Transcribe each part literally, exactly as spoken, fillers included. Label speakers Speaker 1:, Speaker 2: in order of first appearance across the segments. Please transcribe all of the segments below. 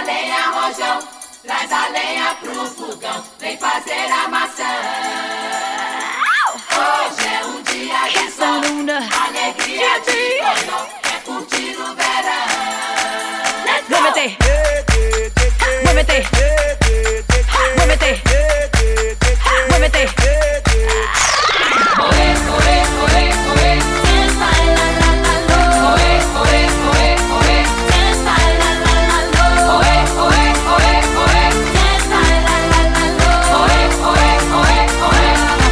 Speaker 1: lenha, rojão, traz a lenha pro fogão, vem fazer a maçã. Hoje é um dia de sol, alegria de cordão, é curtir o verão. Let's go! Muévete, muévete, muévete, muévete. Oe, oe, oe, oe, dance la la la la lo. Oe, oe, oe, oe, dance la la la la lo. Oe, oe, oe, oe, dance la la la la lo. Oe, oe, oe, oe.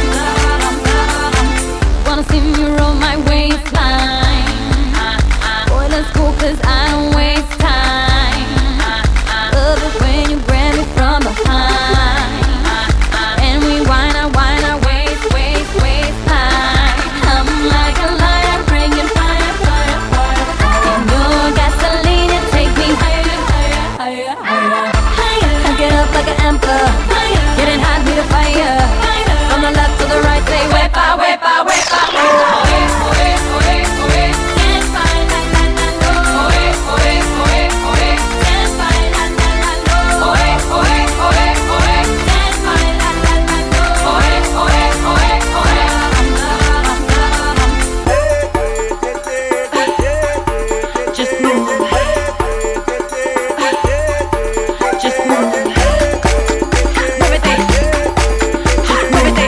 Speaker 2: Wanna see me roll my waistline? Boy, let's go 'cause I don't waste time. Love it when you grab me from behind, and we whine, I whine, I waist, waist, waist time. I'm like a lighter, bringing fire, fire, fire, fire. And your gasoline, it take me higher, higher, higher, higher, higher. Can't get up like an emperor, higher. Getting hot, need a fire, fire. From the left to the right, say wepa, wepa, wepa. Oe, oe, oe, oe, dance by la la la lo. Oe, oe, oe, oe, dance by la la la lo. Oe, oe, oe, oe, dance by la la la lo. Oe, oe, oe, oe. Just move, just move. Muévete, just muévete.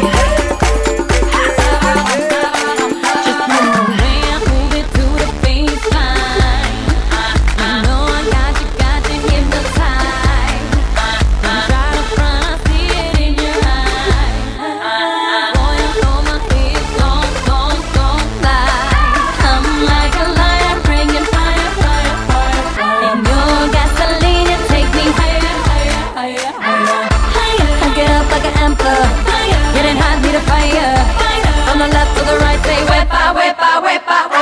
Speaker 2: Just move, man, move it to the baseline. You know I got you, got you hypnotized. Don't try to front, I see it in your eyes. Boy, I know my hips don't, don't, don't lie. I'm like a lighter, bringing fire, fire, fire, fire. And your gasoline, it take me higher, higher, higher, higher, higher. I get up like an emperor, fire. Getting hot, need a fire, fire. From the left to the right, say wepa, wepa, wepa, wepa.